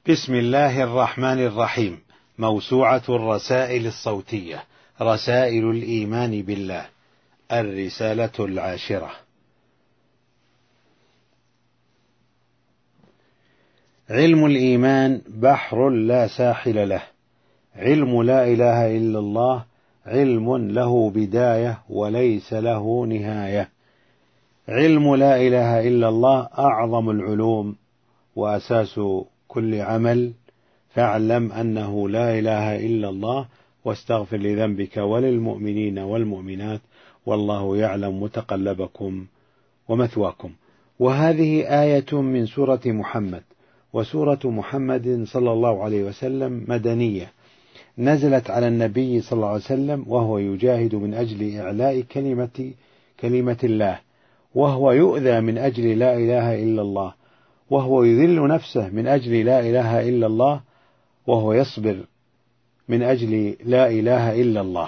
بسم الله الرحمن الرحيم. موسوعة الرسائل الصوتية، رسائل الإيمان بالله، الرسالة 10. علم الإيمان بحر لا ساحل له. علم لا إله إلا الله علم له بداية وليس له نهاية. علم لا إله إلا الله أعظم العلوم وأساس كل عمل، فاعلم أنه لا إله إلا الله واستغفر لذنبك وللمؤمنين والمؤمنات والله يعلم متقلبكم ومثواكم. وهذه آية من سورة محمد، وسورة محمد صلى الله عليه وسلم مدنية، نزلت على النبي صلى الله عليه وسلم وهو يجاهد من أجل إعلاء كلمة الله، وهو يؤذى من أجل لا إله إلا الله، وهو يذل نفسه من أجل لا إله إلا الله، وهو يصبر من أجل لا إله إلا الله.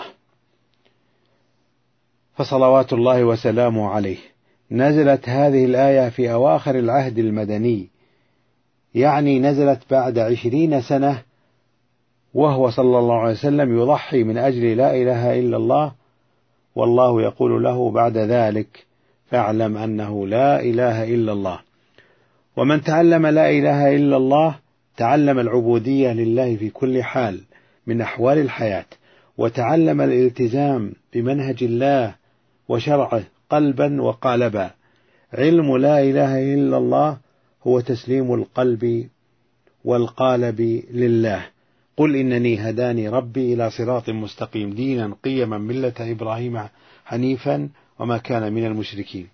فصلوات الله وسلامه عليه. نزلت هذه الآية في أواخر العهد المدني، يعني نزلت بعد 20 سنة، وهو صلى الله عليه وسلم يضحي من أجل لا إله إلا الله، والله يقول له بعد ذلك فاعلم أنه لا إله إلا الله. ومن تعلم لا إله إلا الله تعلم العبودية لله في كل حال من أحوال الحياة، وتعلم الالتزام بمنهج الله وشرعه قلبا وقالبا. علم لا إله إلا الله هو تسليم القلب والقالب لله. قل إنني هداني ربي إلى صراط مستقيم دينا قيما ملة إبراهيم حنيفا وما كان من المشركين.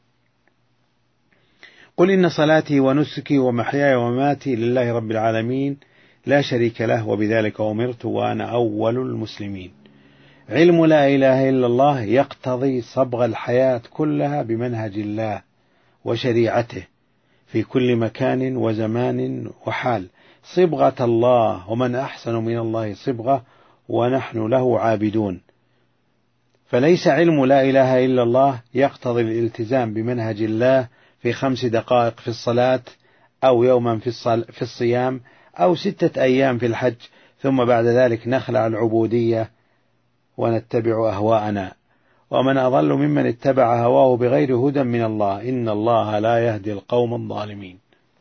قل إن صلاتي ونسكي ومحياي ومماتي لله رب العالمين لا شريك له وبذلك أمرت وأنا أول المسلمين. علم لا إله إلا الله يقتضي صبغ الحياة كلها بمنهج الله وشريعته في كل مكان وزمان وحال، صبغة الله، ومن أحسن من الله صبغة ونحن له عابدون. فليس علم لا إله إلا الله يقتضي الالتزام بمنهج الله في 5 دقائق في الصلاة، أو يوما في الصيام، أو 6 أيام في الحج، ثم بعد ذلك نخلع العبودية ونتبع أهواءنا. ومن أضل ممن اتبع هواه بغير هدى من الله إن الله لا يهدي القوم الظالمين.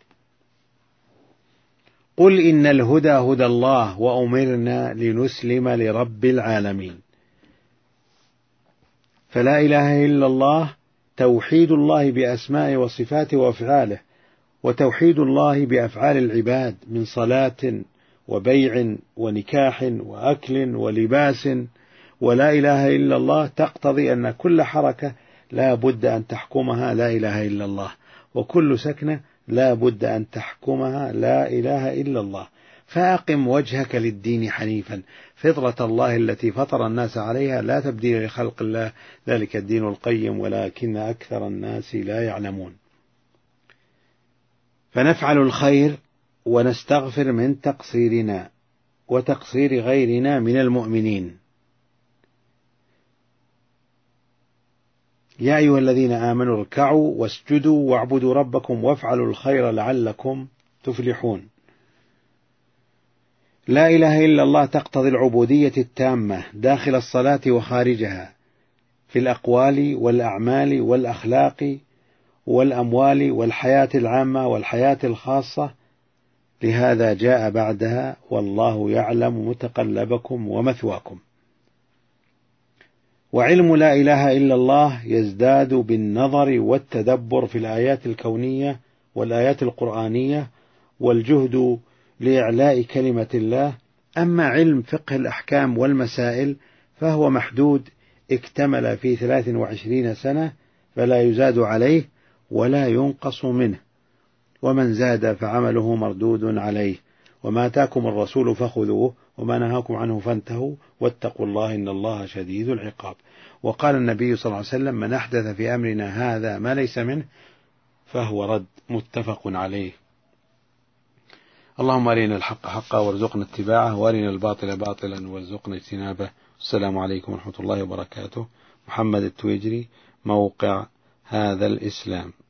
قل إن الهدى هدى الله وأمرنا لنسلم لرب العالمين. فلا إله إلا الله توحيد الله بأسمائه وصفاته وأفعاله، وتوحيد الله بأفعال العباد من صلاة وبيع ونكاح وأكل ولباس. ولا إله إلا الله تقتضي أن كل حركة لا بد أن تحكمها لا إله إلا الله، وكل سكنة لا بد أن تحكمها لا إله إلا الله. فأقم وجهك للدين حنيفا فطرة الله التي فطر الناس عليها لا تبديل لخلق الله ذلك الدين القيم ولكن أكثر الناس لا يعلمون. فنفعل الخير ونستغفر من تقصيرنا وتقصير غيرنا من المؤمنين. يا أيها الذين آمنوا اركعوا واسجدوا واعبدوا ربكم وافعلوا الخير لعلكم تفلحون. لا إله إلا الله تقتضي العبودية التامة داخل الصلاة وخارجها، في الأقوال والأعمال والأخلاق والأموال والحياة العامة والحياة الخاصة. لهذا جاء بعدها والله يعلم متقلبكم ومثواكم. وعلم لا إله إلا الله يزداد بالنظر والتدبر في الآيات الكونية والآيات القرآنية والجهد لإعلاء كلمة الله. أما علم فقه الأحكام والمسائل فهو محدود اكتمل في 23 سنة، فلا يزاد عليه ولا ينقص منه، ومن زاد فعمله مردود عليه. وما آتاكم الرسول فخذوه وما نهاكم عنه فانتهوا واتقوا الله إن الله شديد العقاب. وقال النبي صلى الله عليه وسلم من أحدث في أمرنا هذا ما ليس منه فهو رد، متفق عليه. اللهم أرنا الحق حقا وارزقنا اتباعه، وأرنا الباطل باطلا وارزقنا اجتنابه. السلام عليكم ورحمة الله وبركاته. محمد التويجري، موقع هذا الإسلام.